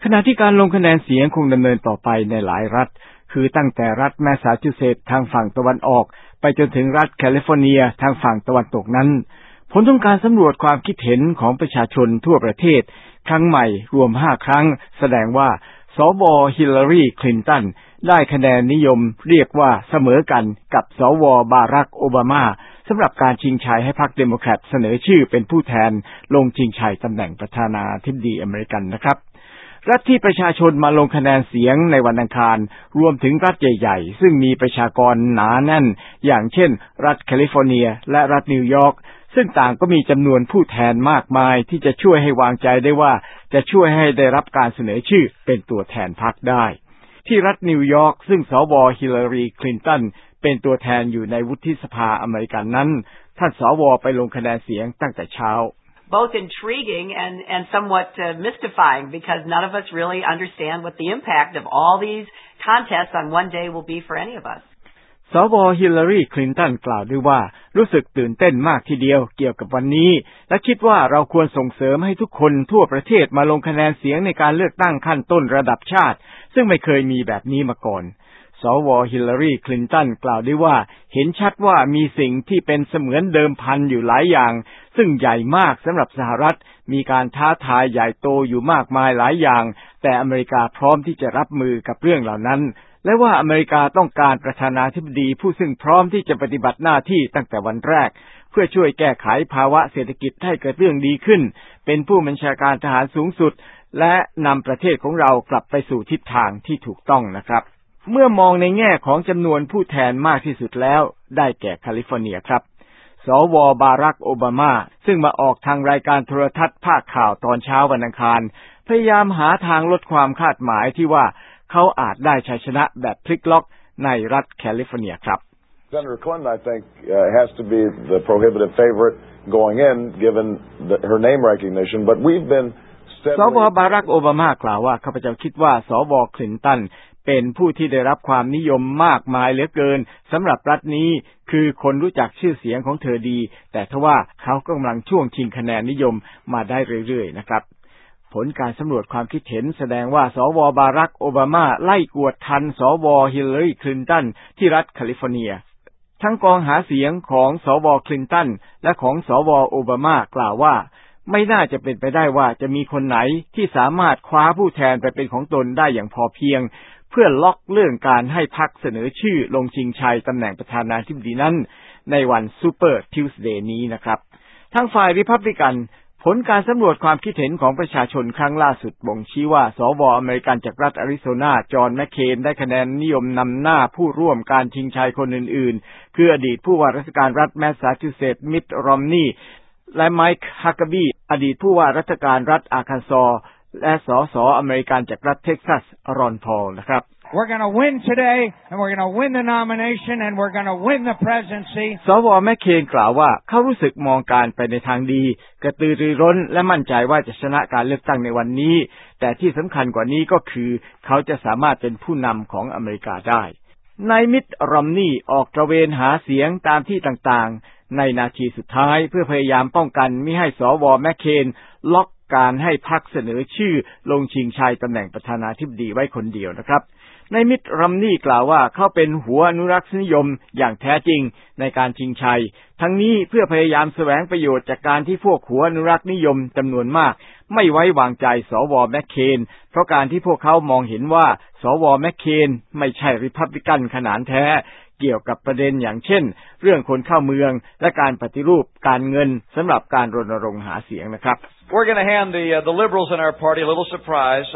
ขณะที่การลงคะแนนเสียงคงดำเนินต่อไปในหลายรัฐคือตั้งแต่รัฐแมสซาชูเซตส์ทางฝั่งตะวันออกไปจนถึงรัฐแคลิฟอร์เนียทางฝั่งตะวันตกนั้นผลของการสำรวจความคิดเห็นของประชาชนทั่วประเทศครั้งใหม่รวม5ครั้งแสดงว่าสวฮิลลารีคลินตันได้คะแนนนิยมเรียกว่าเสมอกันกับสวบารักโอบามาสำหรับการชิงชัยให้พรรคเดโมแครตเสนอชื่อเป็นผู้แทนลงชิงชัยตำแหน่งประธานาธิบดีอเมริกันนะครับรัฐที่ประชาชนมาลงคะแนนเสียงในวันอังคารรวมถึงรัฐใหญ่ๆซึ่งมีประชากรหนาแน่นอย่างเช่นรัฐแคลิฟอร์เนียและรัฐนิวยอร์กซึ่งต่างก็มีจำนวนผู้แทนมากมายที่จะช่วยให้วางใจได้ว่าจะช่วยให้ได้รับการเสนอชื่อเป็นตัวแทนพรรคได้ที่รัฐนิวยอร์กซึ่งสวฮิลลารีคลินตันเป็นตัวแทนอยู่ในวุฒิสภาอเมริกันนั้นท่านสวไปลงคะแนนเสียงตั้งแต่เช้า both intriguing and somewhat mystifying because none of us really understand what the impact of all these contests on one day will be for any of us. สวฮิลลารีคลินตันกล่าวด้วยว่ารู้สึกตื่นเต้นมากทีเดียวเกี่ยวกับวันนี้และคิดว่าเราควรส่งเสริมให้ทุกคนทั่วประเทศมาลงคะแนนเสียงในการเลือกตั้งขั้นต้นระดับชาติซึ่งไม่เคยมีแบบนี้มาก่อนสวฮิลลารีคลินตันกล่าวด้วยว่าเห็นชัดว่ามีสิ่งที่เป็นเสมือนเดิมพันอยู่หลายอย่างซึ่งใหญ่มากสำหรับสหรัฐมีการท้าทายใหญ่โตอยู่มากมายหลายอย่างแต่อเมริกาพร้อมที่จะรับมือกับเรื่องเหล่านั้นและว่าอเมริกาต้องการประธานาธิบดีผู้ซึ่งพร้อมที่จะปฏิบัติหน้าที่ตั้งแต่วันแรกเพื่อช่วยแก้ไขภาวะเศรษฐกิจให้เกิดเรื่องดีขึ้นเป็นผู้บัญชาการทหารสูงสุดและนำประเทศของเรากลับไปสู่ทิศทางที่ถูกต้องนะครับเมื่อมองในแง่ของจำนวนผู้แทนมากที่สุดแล้วได้แก่แคลิฟอร์เนียครับสวบารักโอบามาซึ่งมาออกทางรายการโทรทัศน์ภาคข่าวตอนเช้าวันอังคารพยายามหาทางลดความคาดหมายที่ว่าเขาอาจได้ชัยชนะแบบพลิกล็อกในรัฐแคลิฟอร์เนียครับ Senator Clinton, I think, has to be the prohibitive favorite going in, given her name recognition. But we've been สวบารักโอบามากล่าวว่าข้าพเจ้าคิดว่าสวคลินตันเป็นผู้ที่ได้รับความนิยมมากมายเหลือเกินสำหรับรัฐนี้คือคนรู้จักชื่อเสียงของเธอดีแต่ทว่าเขากำลังช่วงชิงคะแนนนิยมมาได้เรื่อยๆนะครับผลการสำรวจความคิดเห็นแสดงว่าสวบารักโอบามาไล่กวดทันสวฮิลลารีคลินตันที่รัฐแคลิฟอร์เนียทั้งกองหาเสียงของสวคลินตันและของสวโอบามากล่าวว่าไม่น่าจะเป็นไปได้ว่าจะมีคนไหนที่สามารถคว้าผู้แทนไปเป็นของตนได้อย่างพอเพียงเพื่อล็อกเรื่องการให้พรรคเสนอชื่อลงชิงชัยตำแหน่งประธานาธิบดีนั้นในวันซูเปอร์ทิวส์เดย์นี้นะครับทางฝ่ายริพับลิกันผลการสำรวจความคิดเห็นของประชาชนครั้งล่าสุดบ่งชี้ว่าสวอเมริกันจากรัฐแอริโซนาจอห์นแมคเคนได้คะแนนนิยมนำหน้าผู้ร่วมการชิงชัยคนอื่นๆคืออดีตผู้ว่าราชการรัฐแมสซาชูเซตส์มิตต์รอมนีย์และไมค์ฮักเกอร์บีอดีตผู้ว่าราชการรัฐอาร์คันซอสและสสอเมริกันจากรัฐเท็กซัสรอนพอลนะครับ We're going to win today, and we're going to win the nomination, and we're going to win the presidency. สวแมคเคนกล่าวว่าเขารู้สึกมองการไปในทางดีกระตือรือร้นและมั่นใจว่าจะชนะการเลือกตั้งในวันนี้แต่ที่สำคัญกว่านี้ก็คือเขาจะสามารถเป็นผู้นำของอเมริกาได้นายมิตต์รอมนีย์ออกตระเวนหาเสียงตามที่ต่างๆในนาทีสุดท้ายเพื่อพยายามป้องกันมิให้สวแมคเคนล็อกการให้พรรคเสนอชื่อลงชิงชัยตำแหน่งประธานาธิบดีไว้คนเดียวนะครับนายมิตต์รอมนีย์กล่าวว่าเขาเป็นหัวอนุรักษนิยมอย่างแท้จริงในการชิงชัยทั้งนี้เพื่อพยายามแสวงประโยชน์จากการที่พวกหัวอนุรักษนิยมจำนวนมากไม่ไว้วางใจสวแมคเคนเพราะการที่พวกเขามองเห็นว่าสวแมคเคนไม่ใช่ริพับลิกันขนานแท้เกี่ยวกับประเด็นอย่างเช่นเรื่องคนเข้าเมืองและการปฏิรูปการเงินสำหรับการรณรงค์หาเสียงนะครับ We're going to hand the liberals in our party a little surprise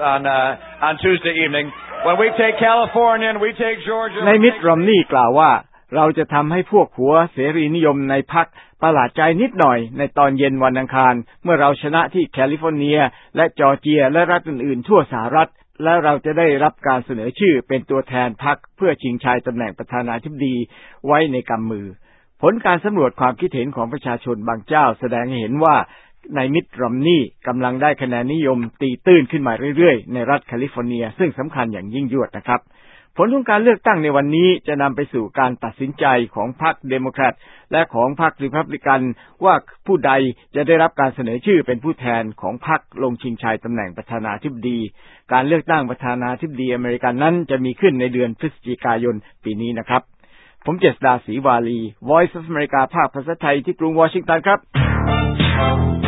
on Tuesday evening when we take California and we take Georgia นายมิตต์รอมนีย์กล่าวว่าเราจะทำให้พวกหัวเสรีนิยมในพรรคประหลาดใจนิดหน่อยในตอนเย็นวันอังคารเมื่อเราชนะที่แคลิฟอร์เนียและจอร์เจียและรัฐอื่นๆทั่วสหรัฐและเราจะได้รับการเสนอชื่อเป็นตัวแทนพรรคเพื่อชิงชัยตำแหน่งประธานาธิบดีไว้ในกำมือผลการสำรวจความคิดเห็นของประชาชนบางเจ้าแสดงให้เห็นว่านายมิตต์รอมนีย์กำลังได้คะแนนนิยมตีตื้นขึ้นมาเรื่อยๆในรัฐแคลิฟอร์เนียซึ่งสำคัญอย่างยิ่งยวดนะครับผลของการเลือกตั้งในวันนี้จะนำไปสู่การตัดสินใจของพรรคเดโมแครตและของพรรครีพับลิกันว่าผู้ใดจะได้รับการเสนอชื่อเป็นผู้แทนของพรรคลงชิงชัยตำแหน่งประธานาธิบดีการเลือกตั้งประธานาธิบดีอเมริกันนั้นจะมีขึ้นในเดือนพฤศจิกายนปีนี้นะครับผมเจษฎาศรีวาลี Voice of America ภาคภาษาไทยที่กรุงวอชิงตันครับ